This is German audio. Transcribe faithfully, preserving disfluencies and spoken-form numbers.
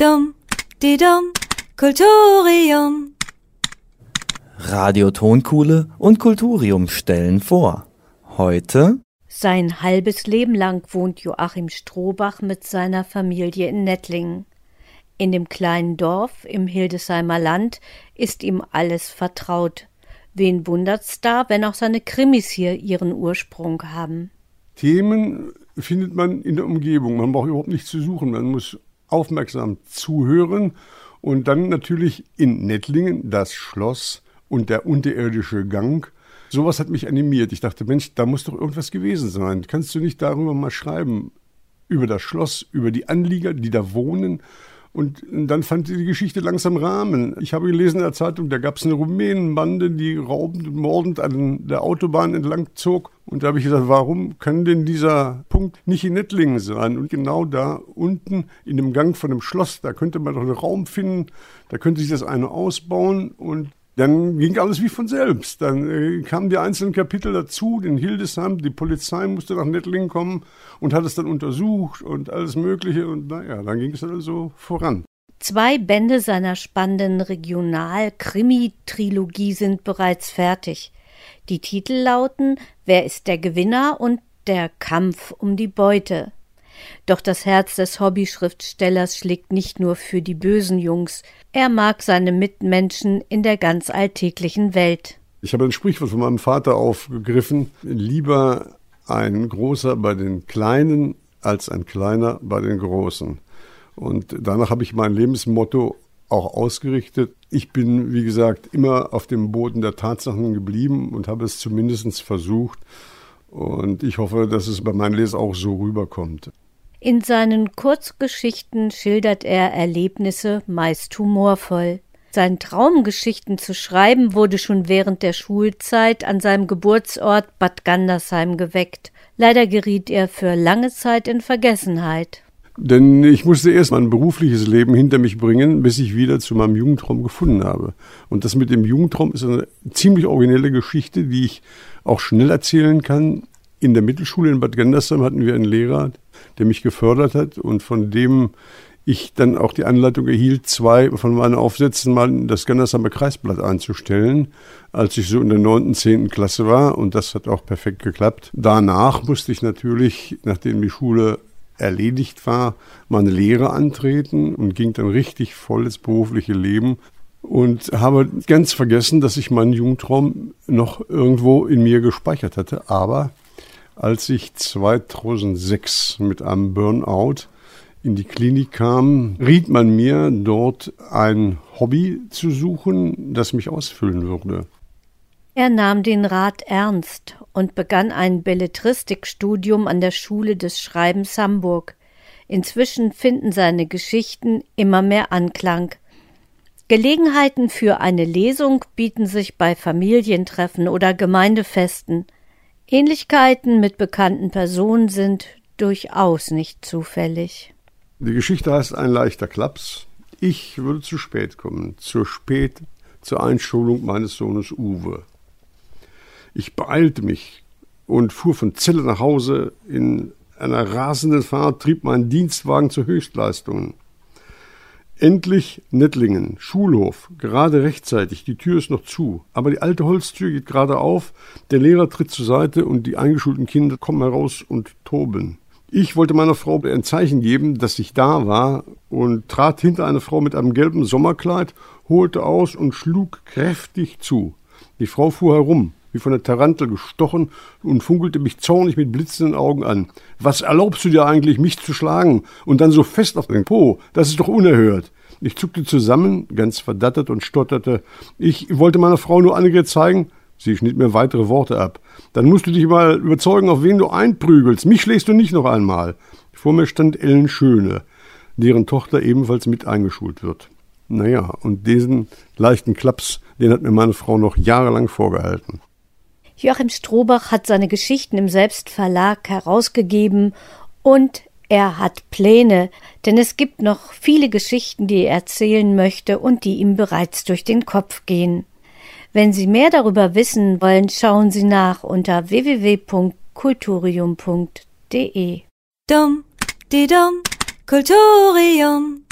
Dum, di dum, Kulturium. Radio Tonkuhle und Kulturium stellen vor. Heute: Sein halbes Leben lang wohnt Joachim Strohbach mit seiner Familie in Nettlingen. In dem kleinen Dorf im Hildesheimer Land ist ihm alles vertraut. Wen wundert's da, wenn auch seine Krimis hier ihren Ursprung haben? Themen findet man in der Umgebung. Man braucht überhaupt nichts zu suchen. Man muss aufmerksam zuhören. Und dann natürlich in Nettlingen das Schloss und der unterirdische Gang. Sowas hat mich animiert. Ich dachte, Mensch, da muss doch irgendwas gewesen sein. Kannst du nicht darüber mal schreiben? Über das Schloss, über die Anlieger, die da wohnen. Und dann fand die Geschichte langsam Rahmen. Ich habe gelesen in der Zeitung, da gab es eine Rumänenbande, die raubend und mordend an der Autobahn entlang zog. Und da habe ich gesagt, warum kann denn dieser Punkt nicht in Nettlingen sein? Und genau da unten in dem Gang von dem Schloss, da könnte man doch einen Raum finden, da könnte sich das eine ausbauen. Und dann ging alles wie von selbst. Dann äh, kamen die einzelnen Kapitel dazu, in Hildesheim, die Polizei musste nach Nettlingen kommen und hat es dann untersucht und alles Mögliche. Und naja, dann ging es dann also voran. Zwei Bände seiner spannenden Regional-Krimi-Trilogie sind bereits fertig. Die Titel lauten »Wer ist der Gewinner« und »Der Kampf um die Beute«. Doch das Herz des Hobbyschriftstellers schlägt nicht nur für die bösen Jungs. Er mag seine Mitmenschen in der ganz alltäglichen Welt. Ich habe ein Sprichwort von meinem Vater aufgegriffen. Lieber ein Großer bei den Kleinen als ein Kleiner bei den Großen. Und danach habe ich mein Lebensmotto auch ausgerichtet. Ich bin, wie gesagt, immer auf dem Boden der Tatsachen geblieben und habe es zumindest versucht. Und ich hoffe, dass es bei meinen Lesern auch so rüberkommt. In seinen Kurzgeschichten schildert er Erlebnisse, meist humorvoll. Sein Traum, Geschichten zu schreiben, wurde schon während der Schulzeit an seinem Geburtsort Bad Gandersheim geweckt. Leider geriet er für lange Zeit in Vergessenheit. Denn ich musste erst mein berufliches Leben hinter mich bringen, bis ich wieder zu meinem Jugendtraum gefunden habe. Und das mit dem Jugendtraum ist eine ziemlich originelle Geschichte, die ich auch schnell erzählen kann. In der Mittelschule in Bad Gandersheim hatten wir einen Lehrer, der mich gefördert hat und von dem ich dann auch die Anleitung erhielt, zwei von meinen Aufsätzen mal in das Gandersheimer Kreisblatt einzustellen, als ich so in der neunten, zehnten Klasse war, und das hat auch perfekt geklappt. Danach musste ich natürlich, nachdem die Schule erledigt war, meine Lehre antreten und ging dann richtig voll ins berufliche Leben und habe ganz vergessen, dass ich meinen Jugendtraum noch irgendwo in mir gespeichert hatte, aber als ich zweitausendsechs mit einem Burnout in die Klinik kam, riet man mir, dort ein Hobby zu suchen, das mich ausfüllen würde. Er nahm den Rat ernst und begann ein Belletristikstudium an der Schule des Schreibens Hamburg. Inzwischen finden seine Geschichten immer mehr Anklang. Gelegenheiten für eine Lesung bieten sich bei Familientreffen oder Gemeindefesten. Ähnlichkeiten mit bekannten Personen sind durchaus nicht zufällig. Die Geschichte heißt Ein leichter Klaps. Ich würde zu spät kommen, zu spät zur Einschulung meines Sohnes Uwe. Ich beeilte mich und fuhr von Celle nach Hause. In einer rasenden Fahrt trieb mein Dienstwagen zu Höchstleistungen. Endlich Nettlingen, Schulhof, gerade rechtzeitig, die Tür ist noch zu, aber die alte Holztür geht gerade auf, der Lehrer tritt zur Seite und die eingeschulten Kinder kommen heraus und toben. Ich wollte meiner Frau ein Zeichen geben, dass ich da war, und trat hinter eine Frau mit einem gelben Sommerkleid, holte aus und schlug kräftig zu. Die Frau fuhr herum, wie von der Tarantel gestochen, und funkelte mich zornig mit blitzenden Augen an. »Was erlaubst du dir eigentlich, mich zu schlagen? Und dann so fest auf den Po? Das ist doch unerhört!« Ich zuckte zusammen, ganz verdattert, und stotterte. »Ich wollte meiner Frau nur Annegret zeigen.« Sie schnitt mir weitere Worte ab. »Dann musst du dich mal überzeugen, auf wen du einprügelst. Mich schlägst du nicht noch einmal.« Vor mir stand Ellen Schöne, deren Tochter ebenfalls mit eingeschult wird. Naja, und diesen leichten Klaps, den hat mir meine Frau noch jahrelang vorgehalten. Joachim Strohbach hat seine Geschichten im Selbstverlag herausgegeben und er hat Pläne, denn es gibt noch viele Geschichten, die er erzählen möchte und die ihm bereits durch den Kopf gehen. Wenn Sie mehr darüber wissen wollen, schauen Sie nach unter w w w punkt kulturium punkt de. Dum, di dum, Kulturium.